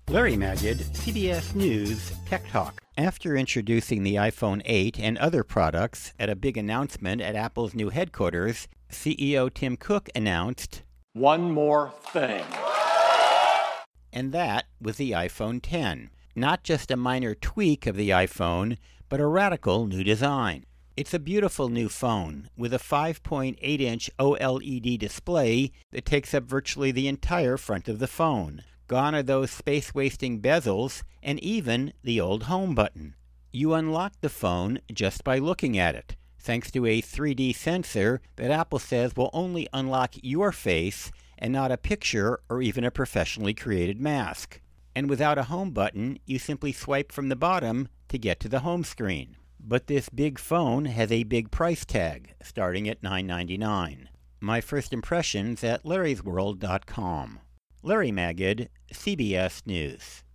Larry Magid, CBS News Tech Talk. After introducing the iPhone 8 and other products at a big announcement at Apple's new headquarters, CEO Tim Cook announced, "One more thing." And that was the iPhone X. Not just a minor tweak of the iPhone, but a radical new design. It's a beautiful new phone with a 5.8-inch OLED display that takes up virtually the entire front of the phone. Gone are those space-wasting bezels and even the old home button. You unlock the phone just by looking at it, thanks to a 3D sensor that Apple says will only unlock your face and not a picture or even a professionally created mask. And without a home button, you simply swipe from the bottom to get to the home screen. But this big phone has a big price tag, starting at $999. My first impressions at larrysworld.com. Larry Magid, CBS News.